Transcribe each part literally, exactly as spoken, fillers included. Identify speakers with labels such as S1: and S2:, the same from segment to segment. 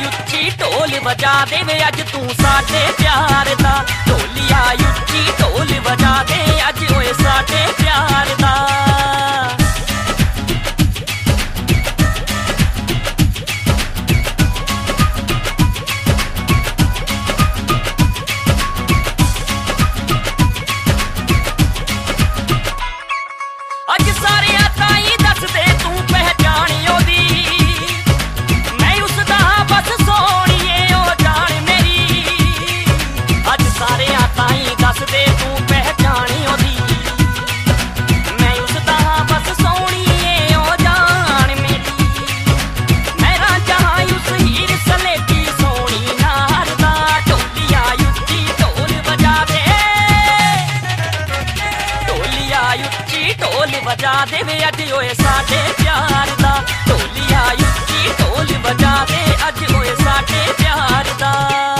S1: ਉੱਚੀ ਢੋਲ ਵਜਾ ਦੇ ਵੇ ਅੱਜ ਤੂੰ ਸਾਡੇ ਪਿਆਰ ਦਾ। ਢੋਲੀਆ ਉੱਚੀ ਢੋਲ ਵਜਾ ਦੇ ਅੱਜ ਓਏ ਸਾਡੇ ਪਿਆਰ ਦਾ। ਅੱਜ ਸਾਰਿਆਂ ਤਾਈਂ ਦੱਸਦੇ ਤੂੰ ਪਹਿਚਾਣੀ ਉਹਦੀ, ਮੈਂ ਉਸਦਾ ਬਸ ਸੋਹਣੀਏ ਉਹ ਜਾਣ ਮੇਰੀ। ਅੱਜ ਸਾਰਿਆਂ ਤਾਈਂ ਦੱਸਦੇ ਤੂੰ ਪਹਿਚਾਣੀ ਉਹਦੀ, ਮੈਂ ਉਸਦਾ ਬਸ ਸੋਹਣੀਏ ਉਹ ਜਾਣ ਮੇਰੀ। ਮੈਂ ਰਾਂਝਾ ਉਸ ਹੀਰ ਸਲੇਟੀ ਸੋਹਣੀ ਨਾਰ ਦਾ। ਢੋਲੀਆ ਉੱਚੀ ਢੋਲ ਵਜਾ ਦੇ, ਢੋਲੀਆ ਉੱਚੀ ਢੋਲ ਵਜਾ ਦੇ ਵੇ ਅੱਜ ਓਏ ਸਾਡੇ ਪਿਆਰ ਦਾ। ਢੋਲੀਆ ਉੱਚੀ ਢੋਲ ਵਜਾ ਦੇ ਅੱਜ ਓਏ ਸਾਡੇ ਪਿਆਰ ਦਾ।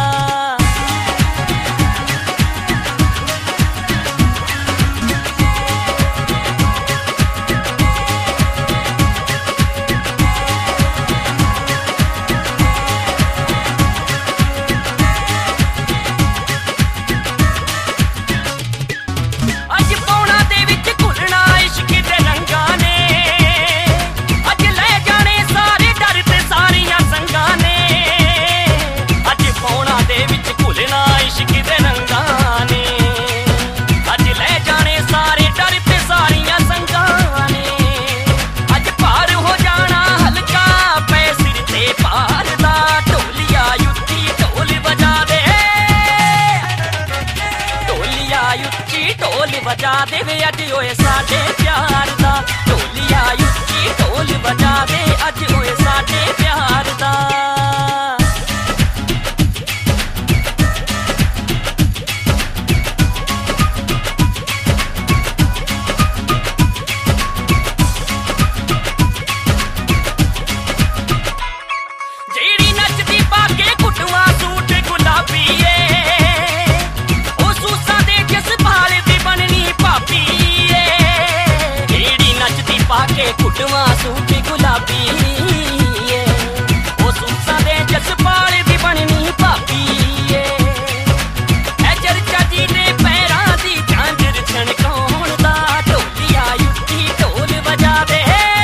S1: ਅੱਜ ਪੌਣਾ ਦੇ ਵਿੱਚ ਘੁਲਣਾ ਇਸ਼ਕ ਦੇ ਰੰਗਾਂ ਨੇ, ਅੱਜ ਲੈ ਜਾਣੇ ਸਾਰੇ ਡਰ ਤੇ ਸਾਰੀਆਂ ਸੰਗਾਂ ਨੇ। ਅੱਜ ਪੌਣਾ ਦੇ ਵਿੱਚ ਘੁਲਣਾ ਇਸ਼ਕ ਦੇ ਰੰਗਾਂ ਨੇ, ਅੱਜ ਲੈ ਜਾਣੇ ਸਾਰੇ ਡਰ ਤੇ ਸਾਰੀਆਂ ਸੰਗਾਂ ਨੇ। ਅੱਜ ਭਾਰ ਹੋ ਜਾਣਾ ਹਲਕਾ ਪੈ ਸਿਰ ਤੇ ਭਾਰ ਦਾ। ਢੋਲੀਆ ਉੱਚੀ ਢੋਲ ਵਜਾ ਦੇ, ਢੋਲੀਆ ਉੱਚੀ ਢੋਲ ਵਜਾ ਦੇ ਵੇ ਅੱਜ ਓਏ ਸਾਡੇ ਪਿਆਰ ਦਾ। ਢੋਲੀਆ ਉੱਚੀ ਢੋਲ ਵਜਾ ਦੇ ਅੱਜ ਓਏ ਸਾਡੇ ਪਿਆਰ ਦਾ। ਜਿਹੜੀ ਨੱਚਦੀ ਪਾ ਕੇ ਕੁੱਟਵਾ ਸੂਟ ਗੁਲਾਬੀ ਏ, ਉਹ ਸੂਸਾਂ ਦੇ ਜਸਪਾਲ ਦੀ ਬਣਨੀ ਭਾਬੀ ਏ। ਜਿਹੜੀ ਨੱਚਦੀ ਪਾ ਕੇ ਕੁੱਟਵਾ ਸੂਟ ਗੁਲਾਬੀ ਏ, ਉਹ ਸੂਸਾਂ ਦੇ ਜਸਪਾਲ ਦੀ ਬਣਨੀ ਭਾਬੀ ਏ। ਐ ਚਰਚਾ ਜੀ ਦੇ ਪੈਰਾਂ ਦੀ ਝਾਂਜਰ ਛਣਕਾਉਣ ਦਾ। ਢੋਲੀਆ ਉੱਚੀ ਢੋਲ ਵਜਾ ਦੇ,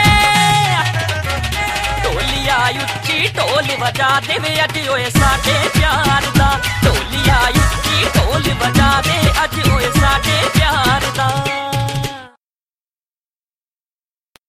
S1: ਢੋਲੀਆ ਉੱਚੀ ਢੋਲ ਵਜਾ ਦੇ ਵੇ ਅੱਜ ਓਏ ਸਾਡੇ ਪਿਆਰ ਦਾ। ਢੋਲੀਆ ਉੱਚੀ ਢੋਲ ਵਜਾ ਦੇ ਅੱਜ ਓਏ ਸਾਡੇ ਪਿਆਰ ਦਾ।